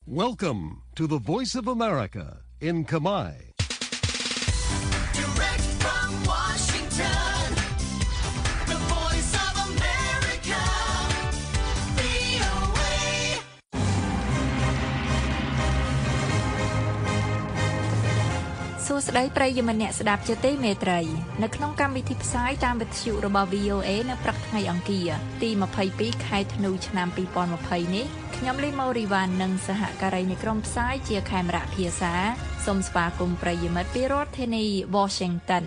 Welcome to the Voice of America in Kamai. Direct from Washington, the Voice of America, VOA. សួស្តីប្រិយមិត្តអ្នកស្ដាប់ជាទីមេត្រីនៅក្នុងកម្មវិធីផ្សាយតាមវិទ្យុរបស់ VOA នៅព្រឹកថ្ងៃអង្គារទី22ខែធ្នូឆ្នាំ2020នេះខ្ញុំលីម៉ូរីវ៉ាន់និងសហការីនៃក្រុមផ្សាយជាខេមរៈភាសាសូមស្វាគមន៍ប្រិយមិត្តពីរដ្ឋធានី Washington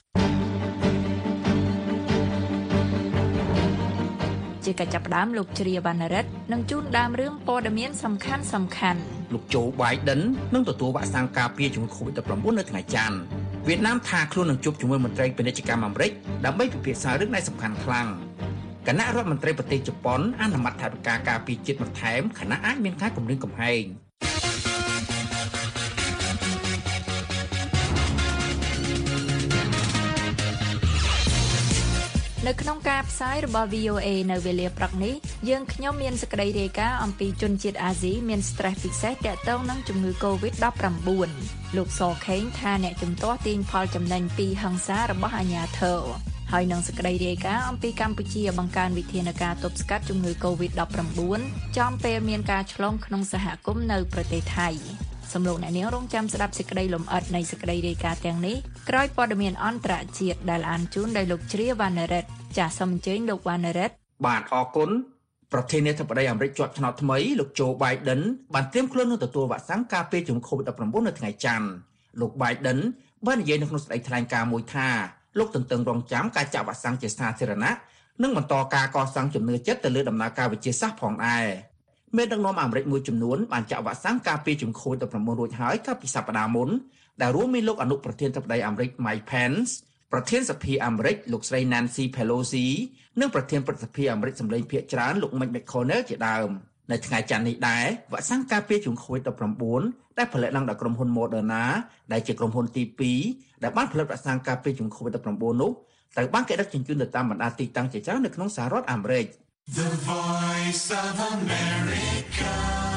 ជាកិច្ចចាប់ផ្ដើមលោកជ្រាវណ្ណរិទ្ធនឹងជូនដើមរឿងព័ត៌មានសំខាន់លោកโจ Biden នឹងទទួលវ៉ាក់សាំងការពារជំងឺ COVID-19 នៅថ្ងៃច័ន្ទវៀតណាមថាខ្លួននឹងជួបជាមួយមន្ត្រីពាណិជ្ជកម្មអាមេរិកដើម្បីពិភាក្សារឿងដែលសំខាន់ខ្លាំងគណៈរដ្ឋមន្ត្រីប្រទេសជប៉ុនអនុម័តថវិកាការពារជាតិបន្ថែមខណៈអាចមានការគំរាមកំហែងនៅក្នុងការផ្សាយរបស់ VOA នៅវេលាព្រឹកនេះយើងខ្ញុំមានសេចក្តីរាយការណ៍អំពីជនជាតិអាស៊ីមាន stress ពិសេសទាក់ទងនឹងជំងឺ COVID-19 លោកសខេងថាអ្នកជំទាស់ទាញផលចំណេញពីហិង្សារបស់អាជ្ញាធរហើយនឹងសេចក្តីរាយការណ៍អំពីកម្ពុជាបង្កើនវិធានការទប់ស្កាត់ជំងឺ COVID-19 ចំពេលមានការឆ្លងក្នុងសហគមន៍នៅប្រទេសថៃសំលោកអ្នកនាងរងចាំស្ដាប់សេចក្តីលម្អិតនៃសេចក្តីរាយការណ៍ទាំងនេះក្រោយព័ត៌មានអន្តរជាតិដែលអានជូនដោយលោកជ្រាវណ្ណរិទ្ធចាសសូមអញ្ជើញលោកវណ្ណរិទ្ធបាទអរគុណប្រធានាធិបតីអាមេរិកជាប់ឆ្នោតថ្មីលោកโจ Biden បានត្រៀមខ្លួននឹងទទួលវ៉ាក់សាំងការពារជំងឺ COVID-19 នៅថ្ងៃច័ន្ទលោក Biden បាននិយាយនៅក្នុងសេចក្តីថ្លែងការណ៍មួយថាលោកទន្ទឹងរង់ចាំការចាក់វ៉ាក់សាំងជាសាធារណៈនិងបន្តការកសាងជំនឿចិត្តទៅលើដំណើរការវិទ្យាសាស្ត្រផងដែរមេដឹកនាំអាមេរិកមួយចំនួនបានចាក់វ៉ាក់សាំងការពារជំងឺ COVID-19 រួចហើយកាលពីសប្តាហ៍មុនដែលរួមមានលោកអនុប្រធានធិបតីអាមេរិក Mike Pence ប្រធានសភាអាមេរិកលោកស្រី Nancy Pelosi និងប្រធានព្រឹទ្ធសភាអាមេរិកសម្លេងភាគច្រើនលោក Mitch McConnell ជាដើមនៅថ្ងៃច័ន្ទនេះដែរវ៉ាក់សាំងការពារជំងឺ COVID-19 ដែលផលិតឡើងដោយក្រុមហ៊ុន Moderna ដែលជាក្រុមហ៊ុនទី2ដែលបានផលិតវ៉ាក់សាំងការពារជំងឺ COVID-19 នោះត្រូវបានគេដឹកជញ្ជូនទៅតាមបណ្ដាទីតាំងជាច្រើននៅក្នុងសហរដ្ឋអាមេរិក The Voice of America.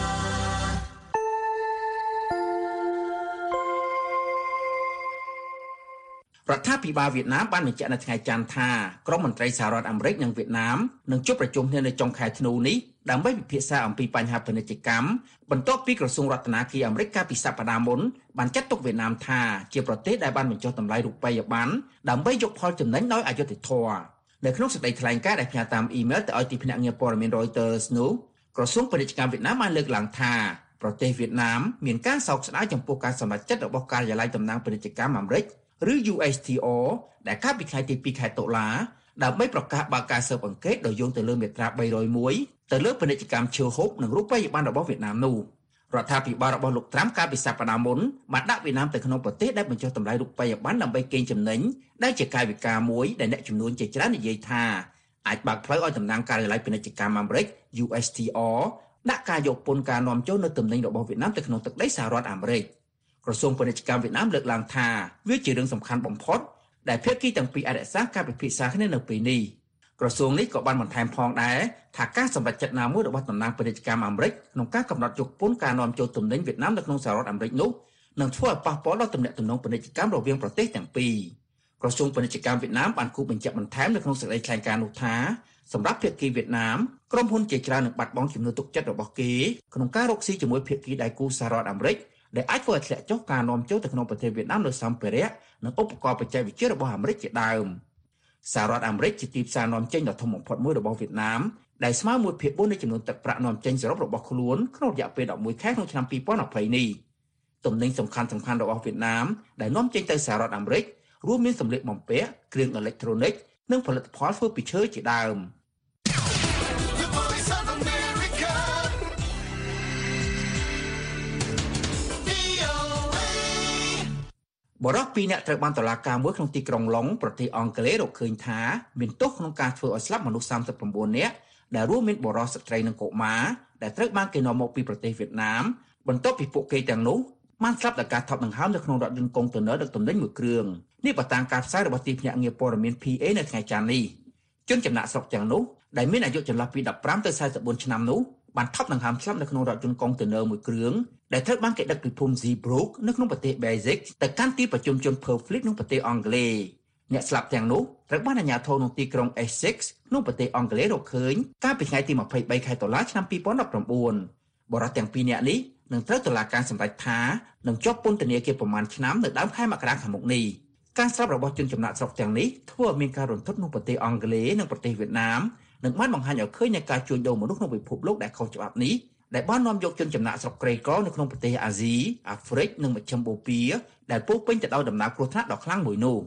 រដ្ឋាភិបាលវៀតណាមបានបញ្ជាក់នៅថ្ងៃច័ន្ទថាក្រុមមន្ត្រីសហរដ្ឋអាមេរិកនិងវៀតណាមនឹងជួបប្រជុំគ្នានៅចុងខែធ្នូនេះដើម្បីពិភាក្សាអំពីបញ្ហាពាណិជ្ជកម្មបន្ទាប់ពីក្រសួងរដ្ឋាភិបាលអាមេរិកកាលពីសប្តាហ៍មុនបានចាត់ទុកវៀតណាមថាជាប្រទេសដែលបានបញ្ចុះតម្លៃរូបិយប័ណ្ណដើម្បីយកផលចំណេញដោយអយុត្តិធម៌នៅក្នុងសេចក្តីថ្លែងការណ៍ដែលផ្ញើតាមអ៊ីមែលទៅឲ្យទីភ្នាក់ងារព័ត៌មាន Reuters នោះក្រសួងពាណិជ្ជកម្មវៀតណាមបានលើកឡើងថាប្រទេសវៀតណាមមានការសោកស្ដាយចំពោះការសម្រេចចិត្តរបស់ការិយាល័យតំណាងពាណិជ្ជកម្មអាមេរិកឬ USTR ដែលកាលពីថ្ងៃទី2ខែតុលាដើម្បីប្រកាសបើកការស៊ើបអង្កេតដោយយោងទៅលើមាត្រា301ទៅលើពាណិជ្ជកម្មឈើហូបនិងរូបិយប័ណ្ណរបស់វៀតណាមនោះរដ្ឋាភិបាលរបស់លោកត្រាំកាលពីសប្តាហ៍មុនបានដាក់វៀតណាមទៅក្នុងប្រទេសដែលបញ្ចុះតម្លៃរូបិយប័ណ្ណដើម្បីកេងចំណេញដែលជាកាយវិការមួយដែលអ្នកចំនួនជាច្រើននិយាយថាអាចបើកផ្លូវឲ្យតំណាងការិយាល័យពាណិជ្ជកម្មអាមេរិក USTR ដាក់ការយកពន្ធការនាំចូលនៅទំនិញរបស់វៀតណាមទៅក្នុងទឹកដីសហរដ្ឋអាមេរិកក្រសួងពាណិជ្ជកម្មវៀតណាមលើកឡើងថាវាជារឿងសំខាន់បំផុតដែលភាគីទាំងពីរអាចរក្សាការពិភាក្សាគ្នានៅពេលនេះក្រសួងនេះក៏បានបន្ថែមផងដែរថាការសម្រេចចិត្តណាមួយរបស់តំណាងពាណិជ្ជកម្មអាមេរិកក្នុងការកំណត់យកពន្ធការនាំចូលទំនិញវៀតណាមនៅក្នុងសហរដ្ឋអាមេរិកនោះនឹងធ្វើឲ្យប៉ះពាល់ដល់ទំនាក់ទំនងពាណិជ្ជកម្មរវាងប្រទេសទាំងពីរក្រសួងពាណិជ្ជកម្មវៀតណាមបានគូបញ្ជាក់បន្ថែមនៅក្នុងសេចក្តីថ្លែងការណ៍នោះថាសម្រាប់ភាគីវៀតណាមក្រុមហ៊ុនជាច្រើននឹងបាត់បង់ជំនឿទុកចិត្តរបស់គេក្នុងការរកស៊ីជាមួយភាគីដៃគូសហរដ្ឋអាមេរិកដែលអាចធ្វើឲ្យធ្លាក់ចុះការនាំចូលទៅក្នុងប្រទេសវៀតណាមនៅសម្ភារៈនិងឧបករណ៍បច្ចេកវិទ្យារបស់អាមេរិកជាដើមសហរដ្ឋអាមេរិកជាទីផ្សារនាំចេញដ៏ធំបំផុតមួយរបស់វៀតណាមដែលស្មើ 1/4 នៃចំនួនទឹកប្រាក់នាំចេញសរុបរបស់ខ្លួនក្នុងរយៈពេល11ខែក្នុងឆ្នាំ2020នេះទំនិញសំខាន់ៗរបស់វៀតណាមដែលនាំចេញទៅសហរដ្ឋអាមេរិករួមមានសម្លៀកបំពាក់គ្រឿងអេឡិចត្រូនិកនិងផលិតផលធ្វើពីឈើជាដើមបរិសុទ្ធ2នាក់ត្រូវបានតុលាការមួយក្នុងទីក្រុងឡុងប្រទេសអង់គ្លេសរកឃើញថាមានទោសក្នុងការធ្វើឲ្យស្លាប់មនុស្ស39នាក់ដែលរួមមានបុរសស្ត្រីនិងកុមារដែលត្រូវបានគេនាំមកពីប្រទេសវៀតណាមបន្ទាប់ពីពួកគេទាំងនោះបានស្លាប់ដោយការថប់ដង្ហើមនៅក្នុងរថយន្តកុងតឺន័រដឹកទំនិញមួយគ្រឿងនេះបើតាមការផ្សាយរបស់ទីភ្នាក់ងារព័ត៌មាន PA នៅថ្ងៃច័ន្ទនេះជនចំណាក់ស្រុកទាំងនោះដែលមានអាយុចន្លោះពី15ទៅ44ឆ្នាំនោះបានថប់ដង្ហើមស្លាប់នៅក្នុងរថយន្តកុងតឺន័រមួយគ្រឿងដែលត្រូវបានគេដឹកពីភូមិ Zeebrugge នៅក្នុងប្រទេស Belgium ទៅកាន់ទីប្រជុំជន Purfleet ក្នុងប្រទេសអង់គ្លេសអ្នកស្លាប់ទាំងនោះត្រូវបានអាជ្ញាធរក្នុងទីក្រុង Essex ក្នុងប្រទេសអង់គ្លេសរកឃើញកាលពីថ្ងៃទី23ខែតុលាឆ្នាំ2019បរិសុទ្ធទាំងពីរនាក់នេះនឹងត្រូវតុលាការសម្រេចថានឹងជាប់ពន្ធនាគារប្រមាណឆ្នាំនៅដើមខែមករាខាងមុខនេះការស្លាប់របស់ជនចំណាក់ស្រុកទាំងនេះធ្វើឲ្យមានការរន្ធត់ក្នុងប្រទេសអង់គ្លេសនិងប្រទេសវៀតណាមនិងបានបង្ហាញឲ្យឃើញនៃការជួញដូរមនុស្សក្នុងពិភពលោកដែលខុសច្បាប់នេះដែលបាននាំយកជនចំណាក់ស្រុកក្រីក្រនៅក្នុងប្រទេសអាស៊ីអាហ្វ្រិកនិងមជ្ឈិមបូព៌ាដែលពោរពេញទៅដោយដំណើរគ្រោះថ្នាក់ដ៏ខ្លាំងមួយនោះ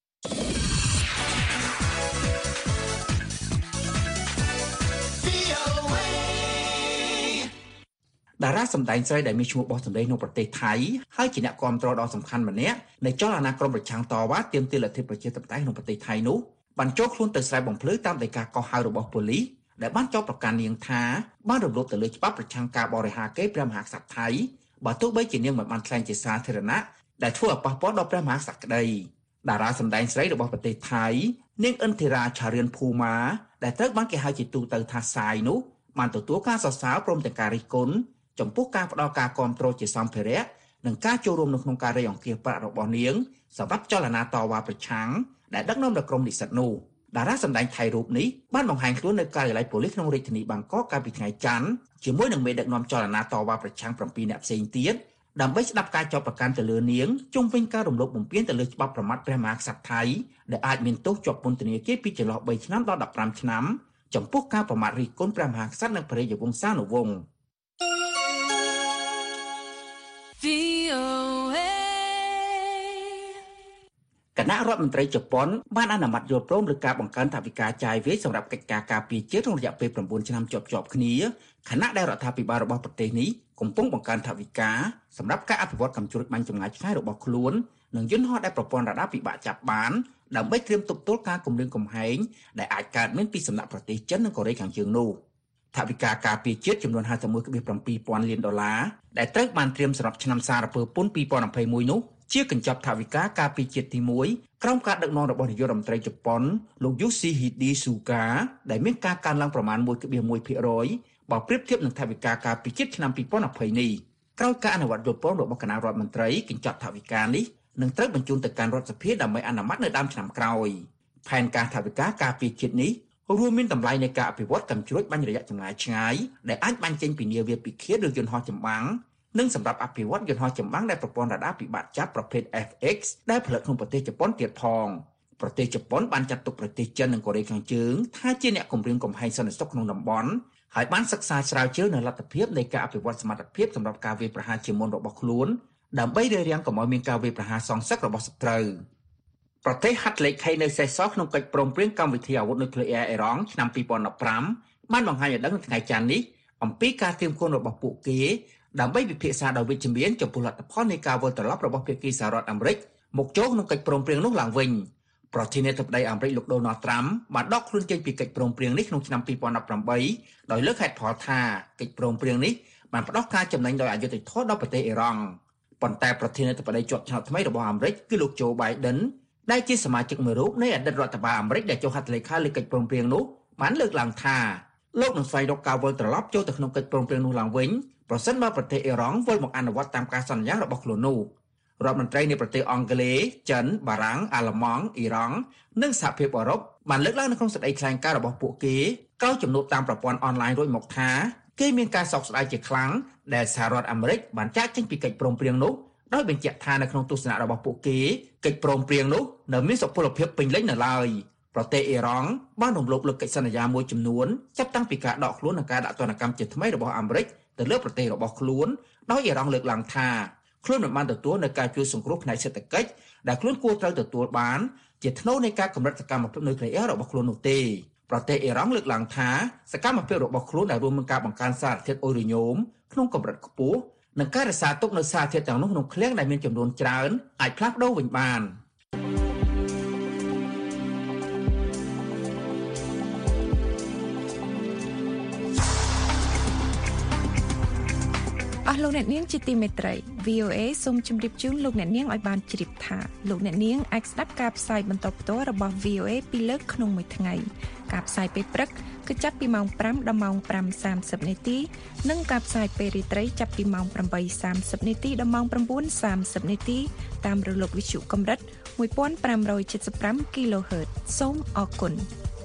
តារាសម្ដែងស្រីដែលមានឈ្មោះបោះសម្លេងក្នុងប្រទេសថៃហើយជាអ្នកគាំទ្រដ៏សំខាន់ម្នាក់នៃចលនាក្រមប្រឆាំងតវ៉ាទាមទារលទ្ធិប្រជាធិបតេយ្យក្នុងប្រទេសថៃនោះបានចូលខ្លួនទៅស្រែបំភ្លឺតាមដីកាកោះហៅរបស់ប៉ូលីសដែលបានចោទប្រកាន់នាងថាបានរំលោភទៅលើច្បាប់ប្រឆាំងការបរិហាកេរ្តិ៍ព្រះមហាក្សត្រថៃបើទោះបីជានាងមិនបានថ្លែងជាសាធារណៈដែលធ្វើឲ្យប៉ះពាល់ដល់ព្រះមហាក្សត្រក្តីតារាសម្ដែងស្រីរបស់ប្រទេសថៃនាងអិនធីរ៉ាឆារៀនភូម៉ាដែលត្រូវបានគេហៅជាទូទៅថាសាយនោះបានទទួលការសរសើរព្រមទាំងការរិះគន់ចំពោះការផ្ដល់ការគាំទ្រជាសម្ភារៈនិងការចូលរួមនៅក្នុងការរៃអង្គាសប្រាក់របស់នាងសម្រាប់ចលនាតវ៉ាប្រឆាំងដែលដឹកនាំដោយក្រុមនិស្សិតនោះតារាសម្ដែងថៃរូបនេះបានបង្ហាញខ្លួននៅការិយាល័យប៉ូលីសក្នុងរាជធានីបាងកកកាលពីថ្ងៃច័ន្ទជាមួយនឹងមេដឹកនាំចលនាតវ៉ាប្រឆាំង7នាក់ផ្សេងទៀតដើម្បីស្ដាប់ការចោទប្រកាន់ទៅលើនាងជុំវិញការរំលោភបំពានទៅលើច្បាប់ប្រមាថព្រះមហាក្សត្រថៃដែលអាចមានទោសជាប់ពន្ធនាគារពីចន្លោះ3ឆ្នាំដល់15ឆ្នាំចំពោះការប្រមាថរិះគន់ព្រះមហាក្សត្រនិងព្រះរាជវង្សានុវង្សគណៈរដ្ឋមន្ត្រីជប៉ុនបានអនុម័តយល់ព្រមលើការបង្កើនថវិកាចាយវាយសម្រាប់កិច្ចការការពារជាតិក្នុងរយៈពេល9ឆ្នាំជាប់ៗគ្នាខណៈដែលរដ្ឋាភិបាលរបស់ប្រទេសនេះកំពុងបង្កើនថវិកាសម្រាប់ការអភិវឌ្ឍកាំជ្រួចបាញ់ចម្ងាយឆ្ងាយរបស់ខ្លួននិងយន្តហោះដែលប្រព័ន្ធរ៉ាដាពិបាកចាប់បានដើម្បីត្រៀមទប់ទល់ការគំរាមកំហែងដែលអាចកើតមានពីសំណាក់ប្រទេសចិននិងកូរ៉េខាងជើងនោះថវិកាការពារជាតិចំនួន 51.7 លានដុល្លារដែលត្រូវបានត្រៀមសម្រាប់ឆ្នាំសារពើពន្ធ2021នោះជាកញ្ចប់ថវិកាការពារជាតិទី1ក្រោមការដឹកនាំរបស់នាយករដ្ឋមន្ត្រីជប៉ុនលោក Yoshihide Suga ដែលមានការកើនឡើងប្រមាណ 1.1% បើប្រៀបធៀបនឹងថវិកាការពារជាតិឆ្នាំ2020នេះក្រោយការអនុវត្តយល់ព្រមរបស់គណៈរដ្ឋមន្ត្រីកញ្ចប់ថវិកានេះនឹងត្រូវបញ្ជូនទៅកាន់រដ្ឋសភាដើម្បីអនុម័តនៅដើមឆ្នាំក្រោយផែនការថវិកាការពារជាតិនេះរួមមានតម្លៃនៃការអភិវឌ្ឍកាំជ្រួចបាញ់រយៈចម្ងាយឆ្ងាយដែលអាចបាញ់ចេញពីនាវាពិឃាតឬយន្តហោះចម្បាំងនិងសម្រាប់អភិវឌ្ឍយន្តហោះចម្បាំងដែលប្រព័ន្ធរ៉ាដាពិបាកចាប់ប្រភេទ FX ដែលផលិតក្នុងប្រទេសជប៉ុនទៀតផងប្រទេសជប៉ុនបានចាត់ទុកប្រទេសចិននិងកូរ៉េខាងជើងថាជាអ្នកគំរាមកំហែងសន្តិសុខក្នុងតំបន់ហើយបានសិក្សាស្រាវជ្រាវនៅលទ្ធភាពនៃការអភិវឌ្ឍសមត្ថភាពសម្រាប់ការវាយប្រហារជាមុនរបស់ខ្លួនដើម្បីរារាំងកុំឲ្យមានការវាយប្រហារសងសឹករបស់សត្រូវប្រទេសហត្ថលេខីនៅសេសសល់ក្នុងកិច្ចព្រមព្រៀងកម្មវិធីអាវុធនុយក្លេអ៊ែរអ៊ីរ៉ង់ឆ្នាំ2015បានបង្ហាញឲ្យដឹងនៅថ្ងៃច័ន្ទនេះអំពីការត្រៀមខ្លួនរបស់ពួកគេដើម្បីពិភាក្សាដោយវិជ្ជមានចំពោះលទ្ធផលនៃការវិលត្រឡប់របស់ភាគីសហរដ្ឋអាមេរិកមកចូលក្នុងកិច្ចព្រមព្រៀងនោះឡើងវិញប្រធានាធិបតីអាមេរិកលោកដូណាល់ត្រាំបានដកខ្លួនចេញពីកិច្ចព្រមព្រៀងនេះក្នុងឆ្នាំ2018ដោយលើកហេតុផលថាកិច្ចព្រមព្រៀងនេះបានផ្ដោតការចំណេញដោយអយុត្តិធម៌ដល់ប្រទេសអ៊ីរ៉ង់ប៉ុន្តែប្រធានាធិបតីជាប់ឆ្នោតថ្មីរបស់អាមេរិកគឺលោកโจ Bidenដែលជាសមាជិកមួយរូបនៃអតីតរដ្ឋបាលអាមេរិកដែលចុះហត្ថលេខាលើកិច្ចព្រមព្រៀងនោះបានលើកឡើងថាលោកនឹងស្វែងរកការវិលត្រឡប់ចូលទៅក្នុងកិច្ចព្រមព្រៀងនោះឡើងវិញប្រសិនបើប្រទេសអ៊ីរ៉ង់វិលមកអនុវត្តតាមការសន្យារបស់ខ្លួននោះរដ្ឋមន្ត្រីនៃប្រទេសអង់គ្លេសចិនបារាំងអាល្លឺម៉ង់អ៊ីរ៉ង់និងសហភាពអឺរ៉ុបបានលើកឡើងនៅក្នុងសេចក្តីថ្លែងការណ៍របស់ពួកគេក្រោយជំនួបតាមប្រព័ន្ធអនឡាញរួចមកថាគេមានការសោកស្ដាយជាខ្លាំងដែលសហរដ្ឋអាមេរិកបានចាកចេញពីកិច្ចព្រមព្រៀងនោះដោយបញ្ជាក់ថានៅក្នុងទស្សនៈរបស់ពួកគេកិច្ចព្រមព្រៀងនោះនៅមានសុពលភាពពេញលេញនៅឡើយប្រទេសអ៊ីរ៉ង់បានរំលោភលើកិច្ចសន្យាមួយចំនួនចាប់តាំងពីការដកខ្លួននិងការដាក់ទណ្ឌកម្មជាថ្មីរបស់អាមេរិកទៅលើប្រទេសរបស់ខ្លួនដោយអ៊ីរ៉ង់លើកឡើងថាខ្លួនមិនបានទទួលនូវការជួយសង្គ្រោះផ្នែកសេដ្ឋកិច្ចដែលខ្លួនគួរត្រូវទទួលបានជាថ្នូរនៃការកម្រិតសកម្មភាពនុយក្លេអ៊ែររបស់ខ្លួននោះទេប្រទេសអ៊ីរ៉ង់លើកឡើងថាសកម្មភាពរបស់ខ្លួនដែលរួមមានការបង្កើនសារធាតុអ៊ុយរ៉ាញ៉ូមក្នុងកម្រិតខ្ពស់និងការរក្សាទុកនៅសារធាតុទាំងនោះក្នុងឃ្លាំងដែលមានចំនួនច្រើនអាចផ្លាស់ប្ដូរវិញបានអស់លោកអ្នកនាងជាទីមេត្រី VOA សូមជម្រាបជូនលោកអ្នកនាងឲ្យបានជ្រាបថាលោកអ្នកនាងអាចស្ដាប់ការផ្សាយបន្តផ្ទាល់របស់ VOA ពីរលើកក្នុងមួយថ្ងៃការផ្សាយពេលព្រឹកគឺចាប់ពីម៉ោង 5 ដល់ម៉ោង 5:30 នាទីនិងការផ្សាយពេលរាត្រីចាប់ពីម៉ោង 8:30 នាទីដល់ម៉ោង 9:30 នាទីតាមរលកវិទ្យុកម្រិត 1575 kHz សូមអរគុណ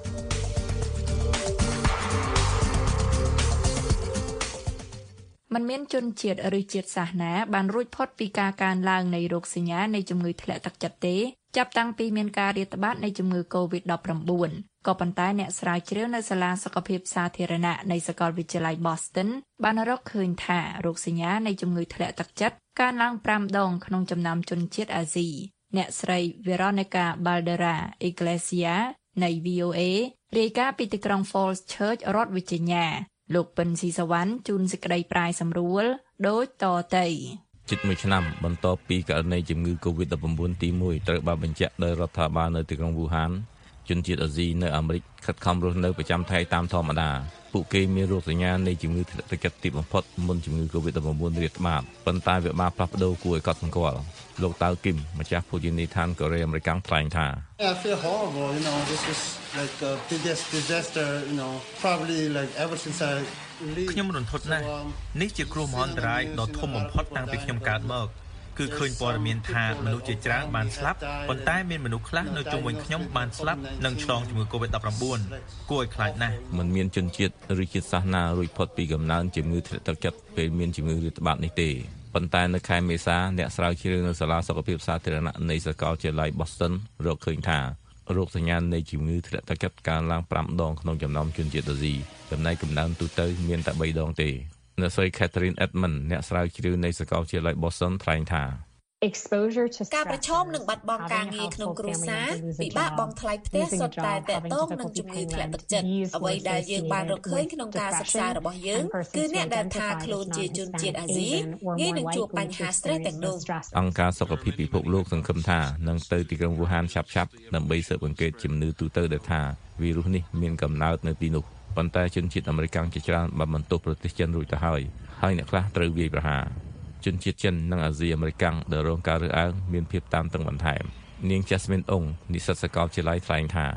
มันមានជនជាតិឬជាតិសាសន៍ណាបានរួចផុតពីការកើនឡើងនៃរោគសញ្ញានៃជំងឺធ្លាក់ទឹកចិត្តទេចាប់តាំងពីមានការរាតត្បាតនៃជំងឺ COVID-19 ក៏ប៉ុន្តែអ្នកស្រាវជ្រាវនៅសាលាសុខភាពសាធារណៈនៃសាកលវិទ្យាល័យ Boston បានរកឃើញថារោគសញ្ញានៃជំងឺធ្លាក់ទឹកចិត្តកើនឡើង5ដងក្នុងចំណោមជនជាតិអាស៊ីអ្នកស្រី Veronica Balderas Iglesias នៃ VOA រាយការណ៍ពីទីក្រុង Falls Church រដ្ឋ Virginiaលោកពិនស៊ីសវណ្ណជួនសេចក្តីប្រាយសម្រួលដូចតទៅជិត1ឆ្នាំបន្ទាប់ពីករណីជំងឺ COVID-19 ទី1ត្រូវបានបញ្ជាក់ដោយរដ្ឋាភិបាលនៅទីក្រុងវូហានជនជាតិអាស៊ីនៅអាមេរិកខិតខំរស់នៅប្រចាំថ្ងៃតាមធម្មតាពួកគេមានរោគសញ្ញានៃជំងឺធ្លាក់ទឹកចិត្តទីបំផុតមុនជំងឺ COVID-19 រាតត្បាតប៉ុន្តែវាបានផ្លាស់ប្ដូរគួរឲ្យកត់សម្គាល់លោកតាវគឹមម្ចាស់ភោជនីយដ្ឋានកូរ៉េអាមេរិកថ្លែងថា I feel horrible, this is like a biggest disaster, probably like ever since I ខ្ញុំរន្ធត់ណាស់នេះជាគ្រោះមហន្តរាយដ៏ធំបំផុតតាំងពីខ្ញុំកើតមកគឺឃើញព័ត៌មានថាមនុស្សជាច្រើនបានស្លាប់ប៉ុន្តែមានមនុស្សខ្លះនៅជុំវិញខ្ញុំបានស្លាប់និងឆ្លងជំងឺ COVID-19 គួរឲ្យខ្លាចណាស់មិនមានជនជាតិឬជាតិសាសន៍ណារួចផុតពីកំណើនជំងឺធ្លាក់ទឹកចិត្តពេលមានជំងឺរាតត្បាតនេះទេប៉ុន្តែនៅខែមេសាអ្នកស្រាវជ្រាវនៅសាលាសុខភាពសាធារណៈនៃសាកលវិទ្យាល័យ Boston រកឃើញថារោគសញ្ញានៃជំងឺធ្លាក់ទឹកចិត្តកើនឡើង5ដងក្នុងចំណោមជនជាតិអាស៊ីចំណែកកំណើនទូទៅមានតែ3ដងទេអ្នកស្រី Catherine Edmond អ្នកស្រាវជ្រាវនៃសាកលវិទ្យាល័យ Boston ថ្លែងថាការប្រឈមនឹងបាត់បង់ការងារក្នុងគ្រួសារពិបាកបង់ថ្លៃផ្ទះសុទ្ធតែទាក់ទងនឹងជំងឺធ្លាក់ទឹកចិត្តអ្វីដែលយើងបានរកឃើញក្នុងការសិក្សារបស់យើងគឺអ្នកដែលថាខ្លួនជាជនជាតិអាស៊ីងាយនឹងជួបបញ្ហា stress ទាំងនោះអង្គការសុខភាពពិភពលោកសង្ឃឹមថានឹងទៅទីក្រុងវូហានឆាប់ៗដើម្បីស៊ើបអង្កេតជំងឺទូទៅដែលថាវីរុសនេះមានកំណើតនៅទីនោះប៉ុន្តែជនជាតិអាមេរិកជាច្រើនបានបន្ទោសប្រទេសចិនរួចទៅហើយអ្នកខ្លះត្រូវវាយប្រហារជនជាតិចិននិងអាស៊ីអាមេរិកដែលរងការរើសអើងមានភាពតានតឹងបន្ថែមនាង Jasmine Ong និស្សិតសាកលវិទ្យាល័យថ្លែងថា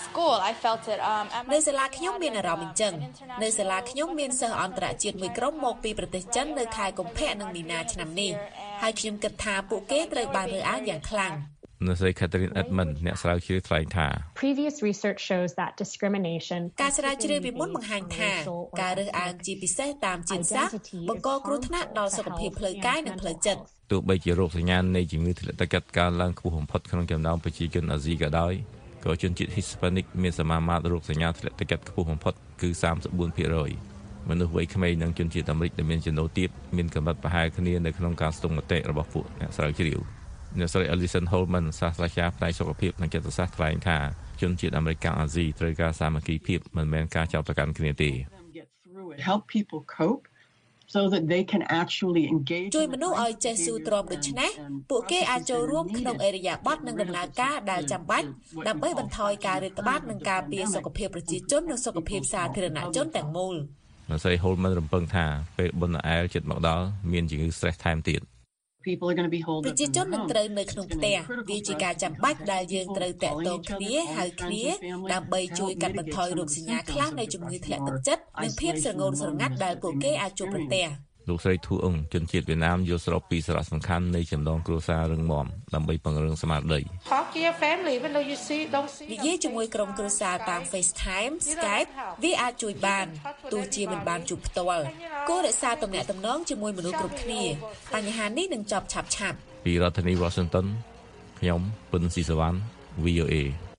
នៅសាលាខ្ញុំមានអារម្មណ៍អញ្ចឹងនៅសាលាខ្ញុំមានសិស្សអន្តរជាតិមួយក្រុមមកពីប្រទេសចិននៅខែកុម្ភៈនិងមីនាឆ្នាំនេះហើយខ្ញុំគិតថាពួកគេត្រូវបានរើសអើងយ៉ាងខ្លាំងអ្នកស្រី Catherine Edmond អ្នកស្រាវជ្រាវថ្លែងថាការស្រាវជ្រាវពីមុនបង្ហាញថាការរើសអើងជាពិសេសតាមជាតិសាសន៍បង្កគ្រោះថ្នាក់ដល់សុខភាពផ្លូវកាយនិងផ្លូវចិត្តទោះបីជារោគសញ្ញានៃជំងឺធ្លាក់ទឹកចិត្តកើនឡើងខ្ពស់បំផុតក្នុងចំណោមប្រជាជនអាស៊ីក៏ដោយក៏ជនជាតិ Hispanic មានសមាមាត្ររោគសញ្ញាធ្លាក់ទឹកចិត្តខ្ពស់បំផុតគឺ 34% មនុស្សវ័យក្មេងនិងជនជាតិអាមេរិកដែលមានចំណូលទាបមានកម្រិតប្រហែលគ្នានៅក្នុងការស្ទង់មតិរបស់ពួកអ្នកស្រាវជ្រាវអ្នកស្រី Alison Holman សាស្ត្រាចារ្យផ្នែកសុខភាពនិងចិត្តសាស្ត្រថ្លែងថាជនជាតិអាមេរិកអាស៊ីត្រូវការសាមគ្គីភាពមិនមែនការចោទប្រកាន់គ្នាទេ help people cope so that they can actually engage ជួយមនុស្សឲ្យចេះស៊ូទ្រាំដូច្នេះពួកគេអាចចូលរួមក្នុងអេរិយាបថនិងដំណើរការដែលចាំបាច់ដើម្បីបន្ថយការរាតត្បាតនិងការពារសុខភាពប្រជាជននិងសុខភាពសាធារណជនទាំងមូលអ្នកស្រី Holman រំពឹងថាពេលបុណ្យអែលជិតមកដល់មានជំងឺ stress ថែមទៀតប្រជាជននឹងត្រូវនៅក្នុងផ្ទះវាជាការចាំបាច់ដែលយើងត្រូវតាក់ទងគ្នាហៅគ្នាដើម្បីជួយកាត់បន្ថយរោគសញ្ញាខ្លះនៃជំងឺធ្លាក់ទឹកចិត្តនិងភាពស្រងូនស្រងាត់ដែលពួកគេអាចជួបប្រទះលោកស្រីធូអ៊ុងជនជាតិវៀតណាមយល់ស្របពីសារៈសំខាន់នៃចំណងគ្រួសាររឹងមាំដើម្បីពង្រឹងស្មារតីនិយាយជាមួយក្រុមគ្រួសារតាម FaceTime Skype វាអាចជួយបានទោះជាមិនបានជួបផ្ទាល់គួររក្សាទំនាក់ទំនងជាមួយមនុស្សគ្រប់គ្នាបញ្ហានេះនឹងចប់ឆាប់ៗពីរដ្ឋធានី Washington ខ្ញុំពិនស៊ីសវណ្ណ VOA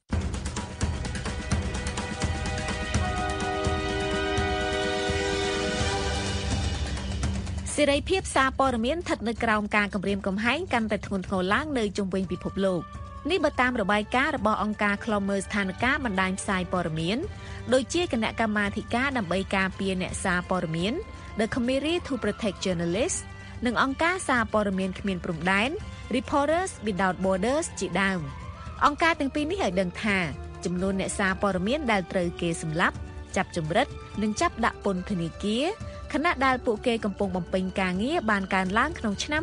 សេរីភាពសារព័ត៌មានស្ថិតនៅក្រោមការគំរាមកំហែងកាន់តែធ្ងន់ធ្ងរឡើងនៅជុំវិញពិភពលោកនេះបើតាមរបាយការណ៍របស់អង្គការឃ្លាំមើលស្ថានភាពបណ្ដាញផ្សាយព័ត៌មានដូចជាគណៈកម្មាធិការដើម្បីការពារអ្នកសារព័ត៌មាន The Committee to Protect Journalists និងអង្គការសារព័ត៌មានគ្មានព្រំដែន Reporters Without Borders ជាដើមអង្គការទាំងពីរនេះឲ្យដឹងថាចំនួនអ្នកសារព័ត៌មានដែលត្រូវគេសម្លាប់ចាប់ចម្រិតនិងចាប់ដាក់ពន្ធនាគារខណៈដែលពួកគេកំពុងបំពេញការងារបានកើនឡើងក្នុងឆ្នាំ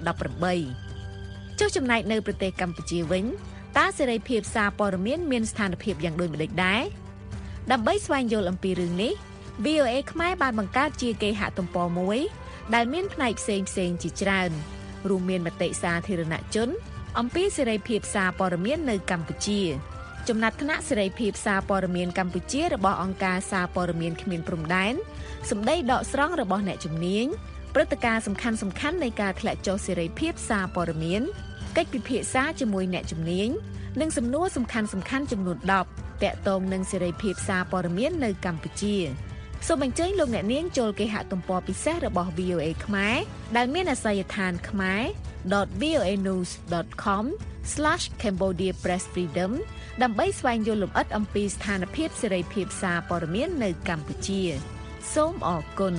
2018ចុះចំណែកនៅប្រទេសកម្ពុជាវិញតើសេរីភាពសារព័ត៌មានមានស្ថានភាពយ៉ាងដូចម្តេចដែរដើម្បីស្វែងយល់អំពីរឿងនេះ VOA ខ្មែរបានបង្កើតជាគេហទំព័រមួយដែលមានផ្នែកផ្សេងជាច្រើនរួមមានមតិសាធារណជនអំពីសេរីភាពសារព័ត៌មាននៅកម្ពុជាចំណាត់ថ្នាក់សេរីភាពសារព័ត៌មានកម្ពុជារបស់អង្គការសារព័ត៌មានគ្មានព្រំដែនសម្ដីដកស្រង់របស់អ្នកជំនាញព្រឹត្តិការណ៍សំខាន់នៃការធ្លាក់ចុះសេរីភាពសារព័ត៌មានកិច្ចពិភាក្សាជាមួយអ្នកជំនាញនិងសំណួរសំខាន់ចំនួន10ទាក់ទងនឹងសេរីភាពសារព័ត៌មាននៅកម្ពុជាសូមអញ្ជើញលោកអ្នកនាងចូលគេហទំព័រពិសេសរបស់ VOA ខ្មែរដែលមានអាសយដ្ឋានkhmer.voanews.com/cambodiapressfreedom ដើម្បីស្វែងយល់លម្អិតអំពីស្ថានភាពសេរីភាពសារព័ត៌មាននៅកម្ពុជាសូមអរគុណ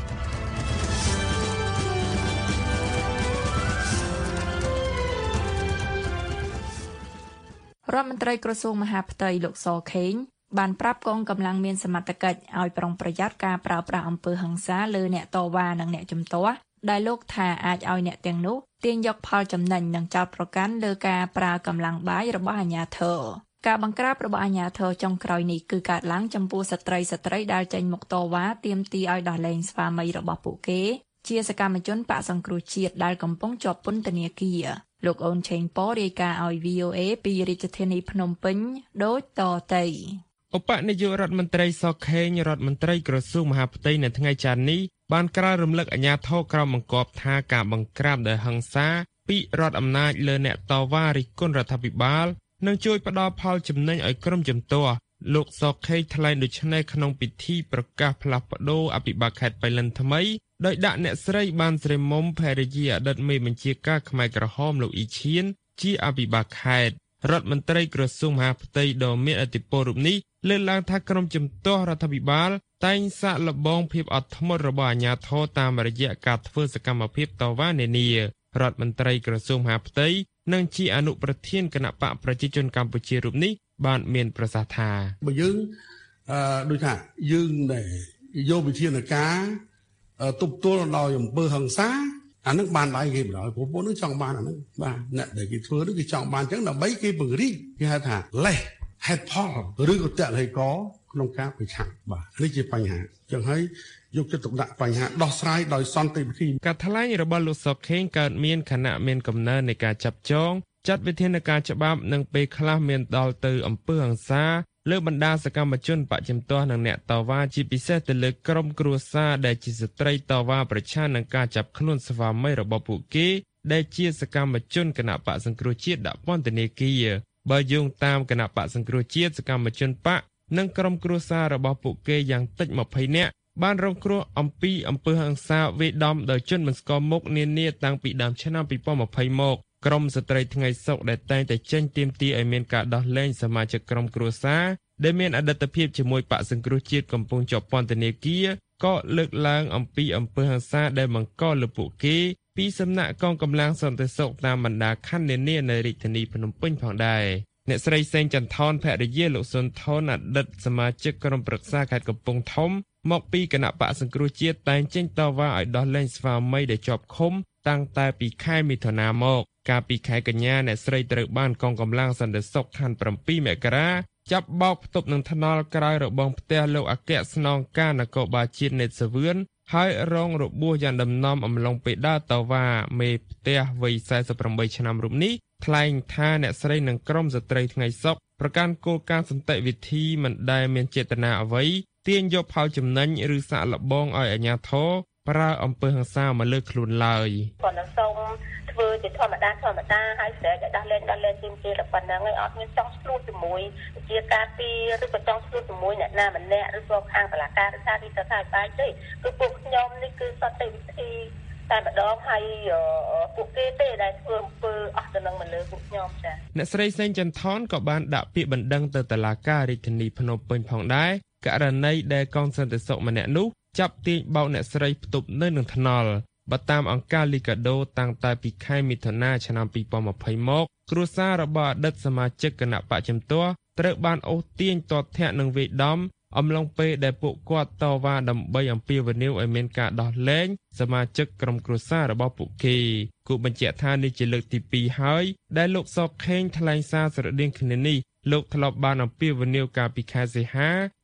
រដ្ឋមន្ត្រីក្រសួងមហាផ្ទៃលោកស ខេងបានប្រាប់កងកម្លាំងមានសមត្ថកិច្ចឲ្យប្រុងប្រយ័ត្នការប្រើប្រាស់អំពើហិង្សាលើអ្នកតវ៉ានិងអ្នកជំទាស់ដែលលោកថាអាចឲ្យអ្នកទាំងនោះទាញយកផលចំណេញនិងចោទប្រកាន់លើការប្រើកម្លាំងបាយរបស់អាជ្ញាធរការបង្ក្រាបរបស់អាជ្ញាធរចុងក្រោយនេះគឺកើតឡើងចំពោះស្ត្រីដែលចេញមុខតវ៉ាទាមទារឲ្យដោះលែងស្វាមីរបស់ពួកគេជាសកម្មជនបកសង្គ្រោះជាតិដែលកំពុងជាប់ពន្ធនាគារលោកអូនឆេងប៉រាយការណ៍ឲ្យ VOA ពីរាជធានីភ្នំពេញដូចតទៅឧបនាយករដ្ឋមន្ត្រីស ខេងរដ្ឋមន្ត្រីក្រសួងមហាផ្ទៃនៅថ្ងៃច័ន្ទនេះបានក្រាបរំលឹកអាជ្ញាធរក្រមបង្គាប់ថាការបង្ក្រាបដោយហិង្សាពីរដ្ឋអំណាចលើអ្នកតវ៉ារិះគន់រដ្ឋាភិបាលនឹងជួយផ្ដល់ផលចំណេញឲ្យក្រុមជំទាស់លោកស ខេងថ្លែងដូចនេះក្នុងពិធីប្រកាសផ្លាស់ប្ដូរអភិបាលខេត្តបៃលិនថ្មីដោយដាក់អ្នកស្រីបានស្រីមុំភរិយាអតីតមេបញ្ជាការខ្មែរក្រហមលោកអ៊ីឈៀនជាអភិបាលខេត្តរដ្ឋមន្ត្រីក្រសួងមហាផ្ទៃដ៏មានឥទ្ធិពលរូបនេះលើកឡើងថាក្រុមជំទាស់រដ្ឋាភិបាលតែងសាកល្បងភាពអត់ធ្មត់របស់អាជ្ញាធរតាមរយៈការធ្វើសកម្មភាពតវ៉ានានារដ្ឋមន្ត្រីក្រសួងមហាផ្ទៃនិងជាអនុប្រធានគណៈបកប្រជាជនកម្ពុជារូបនេះបានមានប្រសាសន៍ថាបើយើងដូចថាយើងយកវិធានការទប់ទល់ដោយអំពើហិង្សាអានឹងបានដៃគេបណ្ដោយព្រោះពួកនឹងចង់បានអានឹងបាទអ្នកដែលគេធ្វើនោះគេចង់បានអញ្ចឹងដើម្បីគេពង្រីកគេហៅថាលេសហេតុផលឬក៏តលហេកក្នុងការប្រឆាំងបាទនេះជាបញ្ហាអញ្ចឹងហើយយកចិត្តទុកដាក់បញ្ហាដោះស្រាយដោយសន្តិវិធីការថ្លែងរបស់លោកសុកខេងកើតមានខណៈមានកំណើននៃការចាប់ចងចាត់វិធានការច្បាប់និងពេលខ្លះមានដល់ទៅអំពើហិង្សាលើបណ្ដាសកម្មជនបច្ចិមទាស់និងអ្នកតវ៉ាជាពិសេសទៅលើក្រុមគ្រួសារដែលជាស្ត្រីតវ៉ាប្រឆាំងនឹងការចាប់ខ្លួនស្វាមីរបស់ពួកគេដែលជាសកម្មជនគណៈបកសង្គ្រោះជាតិដាក់ពន្ធនាគារបើយោងតាមគណៈបកសង្គ្រោះជាតិសកម្មជនបកនិងក្រុមគ្រួសាររបស់ពួកគេយ៉ាងតិច20នាក់បានរងគ្រោះអំពីអំពើហិង្សាវាយដំដោយជនមិនស្គាល់មុខនានាតាំងពីដើមឆ្នាំ2020មកក្រមស្ត្រីថ្ងៃសុក្រដែលតែងតែចេញទាមទារឲ្យមានការដោះលែងសមាជិកក្រុមគ្រួសារដែលមានអតីតភាពជាមួយបកសង្គ្រោះជាតិកំពុងជាប់ពន្ធនាគារក៏លើកឡើងអំពីអំពើហិង្សាដែលបង្កលើពួកគេពីសំណាក់កងកម្លាំងសន្តិសុខតាមបណ្ដាខណ្ឌនានានៅរាជធានីភ្នំពេញផងដែរអ្នកស្រីសេងចន្ទថនភរិយាលោកសុនថនអតីតសមាជិកក្រុមប្រឹក្សាខេត្តកំពង់ធំមកពីគណៈបកសង្គ្រោះជាតិតែងចេញតវ៉ាឲ្យដោះលែងស្វាមីដែលជាប់ឃុំតាំងតែពីខែមិថុនាមកកាលពីខែកញ្ញាអ្នកស្រីត្រូវបានកងកម្លាំងសន្តិសុខខណ្ឌ7មករាចាប់បោកផ្ទប់នឹងថ្នល់ក្រោយរបងផ្ទះលោកអគ្គស្នងការនគរបាលជាតិនេតសវឿនហើយរងរបួសយ៉ាងដំណំអំឡុងពេលដើរតវ៉ាមេផ្ទះវ័យ48ឆ្នាំរូបនេះថ្លែងថាអ្នកស្រីនិងក្រុមស្ត្រីថ្ងៃសុក្រប្រកាន់គោលការណ៍សន្តិវិធីមិនដែលមានចេតនាអ្វីទាញយកផលចំណេញឬសាកល្បងឲ្យអាជ្ញាធរប្រើអំពើហិង្សាមកលើខ្លួនឡើយគាត់នឹងសូមធ្វើជាធម្មតាហើយស្រែកដោះលែងជាងតែប៉ុណ្្នឹងហើយអត់មានចង់ឆ្លោះជាមួយជាការពីឬក៏ចង់ឆ្លោះជាមួយអ្នកណាម្នាក់ឬក៏ខាងតុលាការឬថាទីទៅថាបាយទេគឺពួកខ្ញុំនេះគឺសន្តិវិធីតែម្ដងហើយពួកគេទេដែលធ្វើអំពើអស់ទៅនឹងមកលើពួកខ្ញុំចា៎អ្នកស្រីសេងចន្ទថនក៏បានដាក់ពាក្យបណ្ដឹងទៅតុលាការរាជធានីភ្នំពេញផងដែរករណីដែលកងសន្តិសុខម្នាក់នោះចាប់ទាញបោកអ្នកស្រីផ្ទប់នៅនឹងថ្នល់បើតាមអង្គការលីកាដូតាំងតែពីខែមិថុនាឆ្នាំ2020មកគ្រួសាររបស់អតីតសមាជិកគណៈបច្ចិមទាស់ត្រូវបានអូសទាញទាត់ធាក់នឹងវាយដំអំឡុងពេលដែលពួកគាត់តវ៉ាដើម្បីអំពាវនាវឲ្យមានការដោះលែងសមាជិកក្រុមគ្រួសាររបស់ពួកគេគូបញ្ជាក់ថានេះជាលើកទី2ហើយដែលលោកសកខេងថ្លែងសារស្រដៀងគ្នានេះលោកធ្លាប់បានអំពាវនាវកាលពីខែសីហា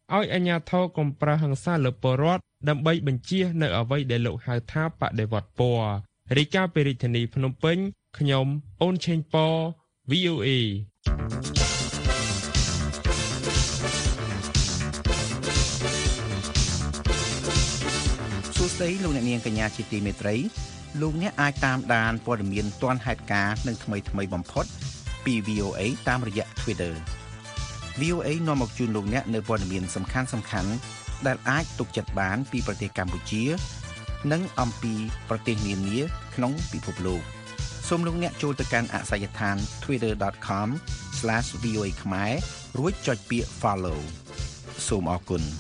ឲ្យអាជ្ញាធរកុំប្រើហិង្សាលើពលរដ្ឋដើម្បីបញ្ជៀសនៅអ្វីដែលលោកហៅថាបដិវត្តពណ៌រាយការណ៍ពីរាជធានីភ្នំពេញខ្ញុំអូនឆេងប៉ VOA សួស្តីលោកអ្នកនាងកញ្ញាជាទីមេត្រីលោកអ្នកអាចតាមដានព័ត៌មានទាន់ហេតុការណ៍និងថ្មីបំផុតពី VOA តាមរយៈ Twitter VOA នាំមកជូនលោកអ្នកនៅព័ត៌មានសំខាន់ៗដែលអាចទុកចិត្តបានពីប្រទេសកម្ពុជានិងអំពីប្រទេសនានាក្នុងពិភពលោកសូមលោកអ្នកចូលទៅកាន់អាសយដ្ឋាន twitter.com/voa ខ្មែររួចចុចពាក្យ follow សូមអរគុណ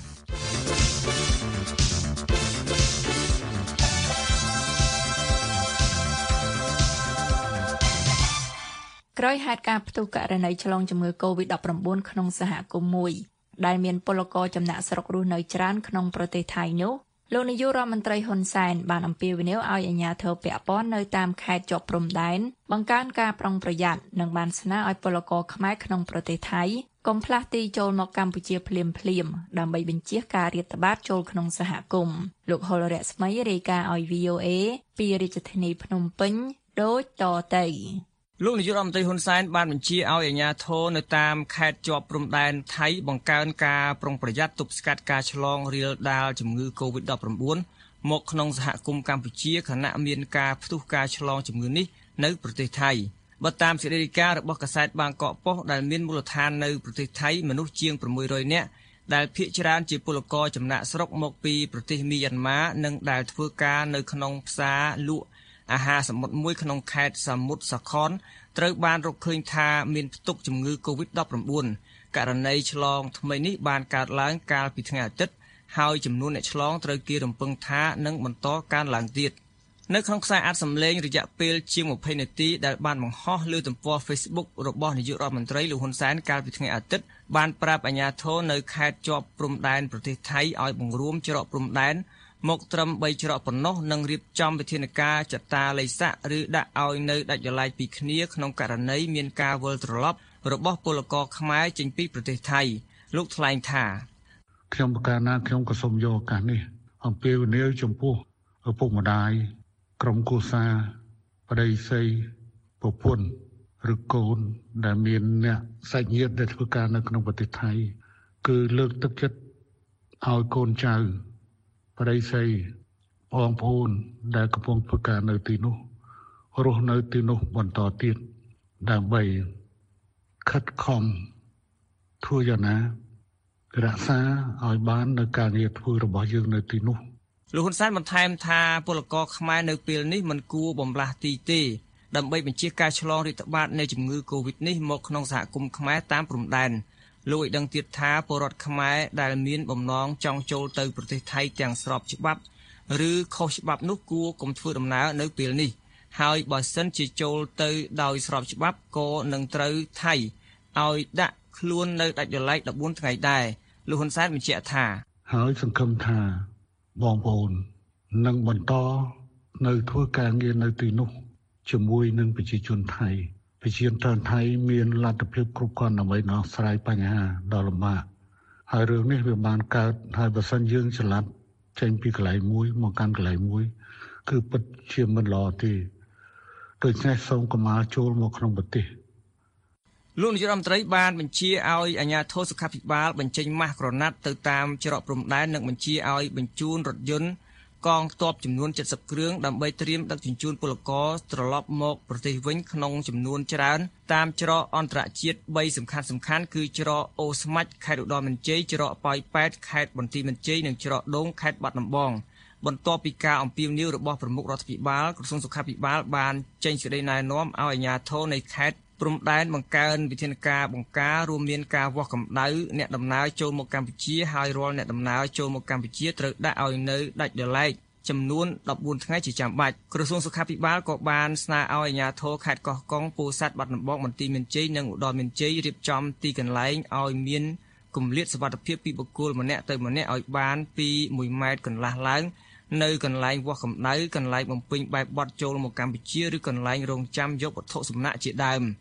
ក្រោយហេតុការណ៍ផ្ទុះករណីឆ្លងជំងឺ COVID-19 ក្នុងសហគមន៍មួយដែលមានពលករចំណាក់ស្រុករស់នៅច្រើនក្នុងប្រទេសថៃនោះលោកនាយករដ្ឋមន្ត្រីហ៊ុនសែនបានអំពាវនាវឲ្យអាជ្ញាធរពាក់ព័ន្ធនៅតាមខេត្តជាប់ព្រំដែនបង្កើនការប្រុងប្រយ័ត្ននិងបានស្នើឲ្យពលករខ្មែរក្នុងប្រទេសថៃកុំផ្លាស់ទីចូលមកកម្ពុជាភ្លាមៗដើម្បីបញ្ជៀសការរាតត្បាតចូលក្នុងសហគមន៍លោកហុលរស្មីរាយការណ៍ឲ្យ VOA ពីរាជធានីភ្នំពេញដូចតទៅលោកនាយករដ្ឋមន្ត្រីហ៊ុនសែនបានបញ្ជាឲ្យអាជ្ញាធរនៅតាមខេត្តជាប់ព្រំដែនថៃបង្កើនការប្រុងប្រយ័ត្នទប់ស្កាត់ការឆ្លងរាលដាលជំងឺ COVID-19 មកក្នុងសហគមន៍កម្ពុជាខណៈមានការផ្ទុះការឆ្លងជំងឺនេះនៅប្រទេសថៃបើតាមសេចក្តីរាយការណ៍របស់កាសែតបាងកកប៉ុស្តិ៍ដែលមានមូលដ្ឋាននៅប្រទេសថៃមនុស្សជាង600នាក់ដែលភាគច្រើនជាពលករចំណាក់ស្រុកមកពីប្រទេសមីយ៉ាន់ម៉ានិងដែលធ្វើការនៅក្នុងផ្សារលក់អាហារសមុទ្រមួយក្នុងខេត្តសមុទ្រសាខនត្រូវបានរកឃើញថាមានផ្ទុកជំងឺ COVID-19 ករណីឆ្លងថ្មីនេះបានកើតឡើងកាលពីថ្ងៃអាទិត្យហើយចំនួនអ្នកឆ្លងត្រូវគេរំពឹងថានឹងបន្តកើនឡើងទៀតនៅក្នុងខ្សែអាត់សម្លេងរយៈពេលជាង20នាទីដែលបានបង្ហោះលើទំព័រ Facebook របស់នាយករដ្ឋមន្ត្រីលោកហ៊ុនសែនកាលពីថ្ងៃអាទិត្យបានប្រាប់អាជ្ញាធរនៅខេត្តជាប់ព្រំដែនប្រទេសថៃឲ្យបង្រួមច្រកព្រំដែនមកត្រឹម3ច្រកប៉ុណ្ណោះនិងរៀបចំវិធានការចតាល័យស័កឬដាក់ឲ្យនៅដាច់ដោយឡែកពីគ្នាក្នុងករណីមានការវិលត្រឡប់របស់ពលករខ្មែរចេញពីប្រទេសថៃលោកថ្លែងថាខ្ញុំប្រកាសណាខ្ញុំក៏សូមយកឱកាសនេះអំពាវនាវចំពោះឪពុកម្ដាយក្រុមគ្រួសារប្តីស្រីប្រពន្ធឬកូនដែលមានអ្នកសាច់ញាតិដែលធ្វើការនៅក្នុងប្រទេសថៃគឺលើកទឹកចិត្តឲ្យកូនចៅប្តីស្រីបងប្អូនដែលកំពុងធ្វើការនៅទីនោះរស់នៅទីនោះបន្តទៀតដើម្បីខិតខំធ្វើយ៉ាងណារក្សាឲ្យបាននៅការងារធ្វើរបស់យើងនៅទីនោះលោកហ៊ុនសែនបន្ថែមថាពលករខ្មែរនៅពេលនេះមិនគួរបំលាស់ទីទេដើម្បីបញ្ជៀសការឆ្លងរាតត្បាតនៃជំងឺ Covid នេះមកក្នុងសហគមន៍ខ្មែរតាមព្រំដែនលោកឲ្យដឹងទៀតថាពលរដ្ឋខ្មែរដែលមានបំណងចង់ចូលទៅប្រទេសថៃទាំងស្របច្បាប់ឬខុសច្បាប់នោះគួរកុំធ្វើដំណើរនៅពេលនេះហើយបើសិនជាចូលទៅដោយស្របច្បាប់ក៏នឹងត្រូវថៃឲ្យដាក់ខ្លួននៅដាច់ដោយឡែក14ថ្ងៃដែរលោកហ៊ុនសែនបញ្ជាក់ថាហើយសង្ឃឹមថាបងប្អូននឹងបន្តនៅធ្វើការងារនៅទីនោះជាមួយនឹងប្រជាជនថៃប្រជាជនថៃមានលទ្ធភាពគ្រប់គ្រាន់ដើម្បីដោះស្រាយបញ្ហាដ៏លំបាកហើយរឿងនេះវាបានកើតហើយបើសិនយើងឆ្លាតចេញពីកន្លែងមួយមកកាន់កន្លែងមួយគឺពិតជាមិនល្អទេដូច្នេះសូមកុំឲ្យចូលមកក្នុងប្រទេសលោកនាយករដ្ឋមន្ត្រីបានបញ្ជាឲ្យអាជ្ញាធរសុខាភិបាលបញ្ចេញម៉ាស់ក្រណាត់ទៅតាមច្រកព្រំដែននិងបញ្ជាឲ្យបញ្ជូនរថយន្តកងទ័ពចំនួន70គ្រឿងដើម្បីត្រៀមដឹកជញ្ជូនពលករត្រឡប់មកប្រទេសវិញក្នុងចំនួនច្រើនតាមច្រកអន្តរជាតិ3សំខាន់គឺច្រកអូស្មាច់ខេត្តឧត្តរមានជ័យច្រកប៉ោយប៉ែតខេត្តបន្ទាយមានជ័យនិងច្រកដូងខេត្តបាត់ដំបងបន្ទាប់ពីការអំពាវនាវរបស់ប្រមុខរដ្ឋាភិបាលក្រសួងសុខាភិបាលបានចេញសេចក្តីណែនាំឲ្យអាជ្ញាធរនៃខេត្តព្រំដែនបង្កើនវិធានការបង្ការរួមមានការវាស់កម្ដៅអ្នកដំណើរចូលមកកម្ពុជាហើយរាល់អ្នកដំណើរចូលមកកម្ពុជាត្រូវដាក់ឲ្យនៅដាច់ដោយឡែកចំនួន14ថ្ងៃជាចាំបាច់ក្រសួងសុខាភិបាលក៏បានស្នើឲ្យអាជ្ញាធរខេត្តកោះកុងពោធិ៍សាត់បាត់ដំបងបន្ទាយមានជ័យនិងឧត្តរមានជ័យរៀបចំទីកន្លែងឲ្យមានគម្លាតសុវត្ថិភាពពីបុគ្គលម្នាក់ទៅម្នាក់ឲ្យបានពី1ម៉ែត្រកន្លះឡើងនៅកន្លែងវាស់កម្ដៅកន្លែងបំពេញបែបបត់ចូលមកកម្ពុជាឬកន្លែងរងចាំយកវត្ថុសំណាក់ជាដើម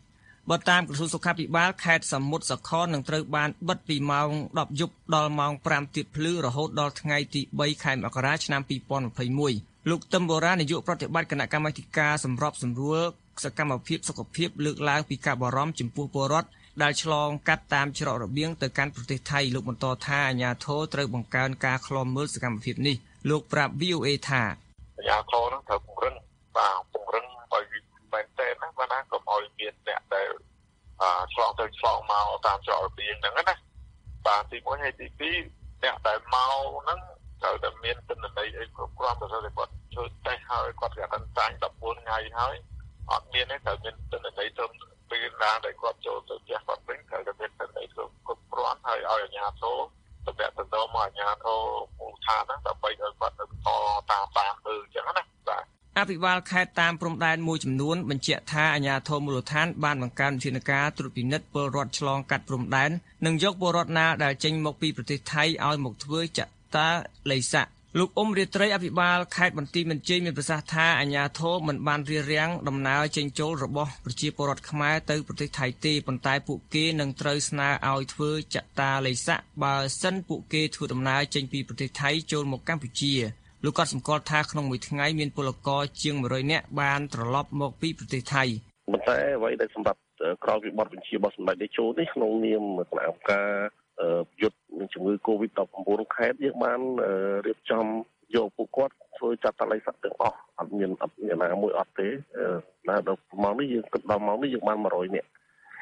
បើតាមក្រសួងសុខាភិបាលខេត្តសមុទ្រសខរនឹងត្រូវបានបិទពីម៉ោង 10 យប់ដល់ម៉ោង 5 ទៀបភ្លឺរហូតដល់ថ្ងៃទី3 ខែមករាឆ្នាំ 2021 លោកទឹមបូរ៉ានាយកប្រតិបត្តិគណៈកម្មាធិការសម្របសម្រួលសកម្មភាពសុខភាពលើកឡើងពីការបារម្ភចំពោះពលរដ្ឋដែលឆ្លងកាត់តាមច្រករបៀងទៅកាន់ប្រទេសថៃលោកបន្តថាអាជ្ញាធរត្រូវបង្កើនការឃ្លាំមើលសកម្មភាពនេះលោកប្រាប់ VOA ថាអាជ្ញាធរនឹងត្រូវពង្រឹងឲ្យមែនតើណាបាទណាកុំឲ្យមានអ្នកដែលឆ្លងទៅឆ្លងមកតាមច្រករបៀងហ្នឹងណាបាទទី1ហើយទី2អ្នកដែលមកហ្នឹងត្រូវតែមានទិន្នន័យអីគ្រប់គ្រាន់បើសិនតែគាត់ជួយតេស្តហើយគាត់គេកាន់តាំង14ថ្ងៃហើយអត់មានទេត្រូវមានទិន្នន័យទៅពេលណាដែលគាត់ចូលទៅផ្ទះគាត់វិញត្រូវតែមានទិន្នន័យគ្រប់គ្រាន់ហើយឲ្យអាជ្ញាធរទៅតាក់ទងមកអាជ្ញាធរមូលដ្ឋានហ្នឹងដើម្បីឲ្យគាត់ទៅតាមតាមទៅអញ្ចឹងណាបាទអភិបាលខេត្តតាមព្រំដែនមួយចំនួនបញ្ជាក់ថាអាជ្ញាធរមូលដ្ឋានបានបង្កើនវិធានការត្រួតពិនិត្យពលរដ្ឋឆ្លងកាត់ព្រំដែននិងយកពលរដ្ឋណាដែលចេញមកពីប្រទេសថៃឲ្យមកធ្វើចតាឡេសាលោកអ៊ុំរាត្រីអភិបាលខេត្តបន្ទាយមានជ័យមានប្រសាសន៍ថាអាជ្ញាធរមិនបានរារាំងដំណើរចេញចូលរបស់ប្រជាពលរដ្ឋខ្មែរទៅប្រទេសថៃទេប៉ុន្តែពួកគេនឹងត្រូវស្នើឲ្យធ្វើចតាឡេសាបើសិនពួកគេធ្វើដំណើរចេញពីប្រទេសថៃចូលមកកម្ពុជាលោកក៏សម្គាល់ថាក្នុងមួយថ្ងៃមានពលករជាង100នាក់បានត្រឡប់មកពីប្រទេសថៃប៉ុន្តែអ្វីដែលសម្រាប់ក្រោយពីបទបញ្ជារបស់សម្ដេចតេជោនេះក្នុងនាមគណៈកម្មការយុទ្ធនឹងជំងឺ COVID-19 ខេត្តយើងបានរៀបចំយកពួកគាត់ធ្វើចាត់តឡៃស័កទាំងអស់អត់មានណាមួយអត់ទេដល់ម៉ោងនេះយើងគិតដល់ម៉ោងនេះយើងបាន100នាក់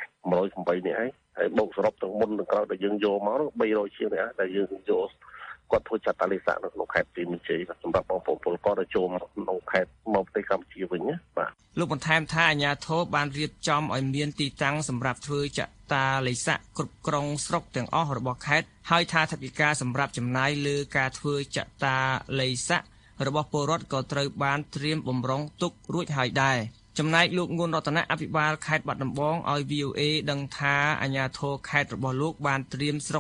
108នាក់ហើយបូកសរុបទាំងមុនទាំងក្រោយដែលយើងយកមក300ជាងនាក់ដែលយើងយកគាត់ធ្វើចាត់តឡៃស័កនៅក្នុងខេត្តទីមានជ័យសម្រាប់បងប្អូនពលករដែលចូលមកក្នុងខេត្តមកប្រទេសកម្ពុជាវិញណាបាទលោកបន្ថែមថាអាជ្ញាធរបានរៀបចំឲ្យមានទីតាំងសម្រាប់ធ្វើចតាឡេសាគ្រប់ក្រុងស្រុកទាំងអស់របស់ខេត្តហើយថាថវិកាសម្រាប់ចំណាយលើការធ្វើចតាឡេសារបស់ពលរដ្ឋក៏ត្រូវបានត្រៀមបំរុងទុករួចហើយដែរចំណែកលោកងួនរតនៈអភិបាលខេត្តបាត់ដំបងឲ្យ VOA ដឹងថាអាជ្ញាធរខេត្តរបស់លោកបានត្រៀមស្រុក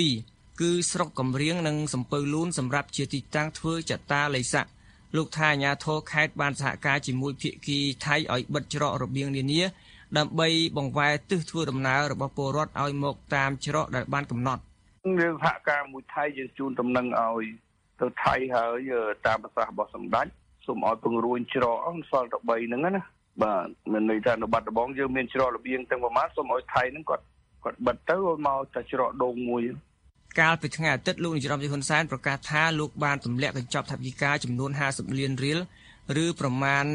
2គឺស្រុកកំរៀងនិងសំពៅលូនសម្រាប់ជាទីតាំងធ្វើចតាឡេសាលោកថាអាជ្ញាធរខេត្តបានសហការជាមួយភាគីថៃឲ្យបិទច្រករបៀងនានាដើម្បីបង្វែរទិសធ្វើដំណើររបស់ពលរដ្ឋឲ្យមកតាមច្រកដែលបានកំណត់យើងសហការមួយថៃយើងជូនដំណឹងឲ្យទៅថៃហើយតាមប្រសាសន៍របស់សម្ដេចសូមឲ្យពង្រួញច្រកអស់សល់តែ3ហ្នឹងណាបាទមានន័យថានៅបាត់ដំបងយើងមានច្រករបៀងទាំងប្រមាណសូមឲ្យថៃហ្នឹងគាត់បិទទៅឲ្យមកតែច្រកដងមួយកាលពីថ្ងៃអាទិត្យលោកនាយរដ្ឋមន្ត្រីហ៊ុនសែនប្រកាសថាលោកបានទម្លាក់កញ្ចប់ថវិកាចំនួន50លានរៀលឬប្រមាណ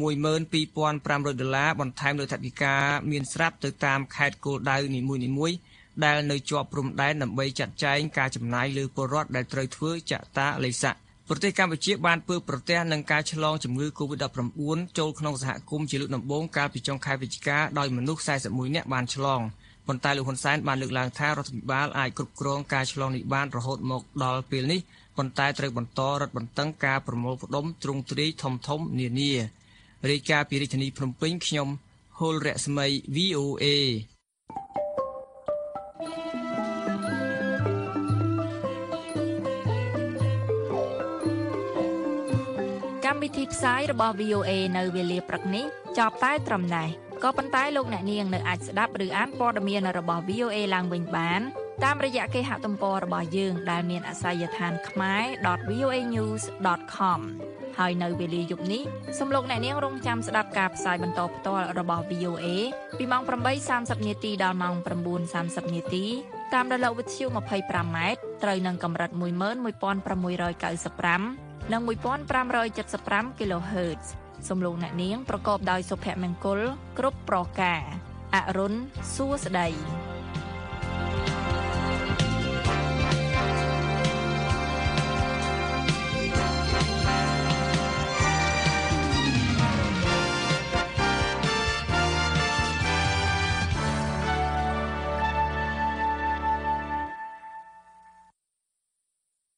$12,500បន្ថែមលើថវិកាមានស្រាប់ទៅតាមខេត្តគោលដៅនីមួយៗដែលនៅជាប់ព្រំដែនដើម្បីចាត់ចែងការចំណាយលើពលរដ្ឋដែលត្រូវធ្វើចតាឡេសាប្រទេសកម្ពុជាបានពើប្រទះនឹងការឆ្លងជំងឺ COVID-19 ចូលក្នុងសហគមន៍ជាលើកដំបូងកាលពីចុងខែវិច្ឆិកាដោយមនុស្ស41នាក់បានឆ្លងប៉ុន្តែលោកហ៊ុនសែនបានលើកឡើងថារដ្ឋាភិបាលអាចគ្រប់គ្រងការឆ្លងនេះបានរហូតមកដល់ពេលនេះប៉ុន្តែត្រូវបន្តរឹតបន្តឹងការប្រមូលផ្ដុំទ្រង់ទ្រាយធំនានារាយការណ៍ពីរាជធានីភ្នំពេញខ្ញុំហុលរស្មី VOA កម្មវិធីផ្សាយរបស់ VOA នៅវេលាព្រឹកនេះចប់តែត្រឹមនេះក៏ប៉ុន្តែលោកអ្នកនាងនៅអាចស្ដាប់ឬអានព័ត៌មានរបស់ VOA ឡើងវិញបានតាមរយៈគេហទំព័ររបស់យើងដែលមានអាសយដ្ឋានkhmae.voanews.com ហើយនៅវេលាយប់នេះសូមលោកអ្នកនាងរងចាំស្ដាប់ការផ្សាយបន្តផ្ទាល់របស់ VOA ពីម៉ោង 8:30 នាទីដល់ម៉ោង 9:30 នាទីតាមរលកវិទ្យុ 25M ត្រូវនឹងកម្រិត 11695 និង 1575 kHz សូមលោកអ្នកនាងប្រកបដោយសុភមង្គលគ្រប់ប្រការអរុនសួស្តី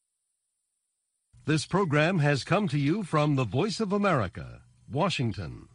This program has come to you from the Voice of America, Washington.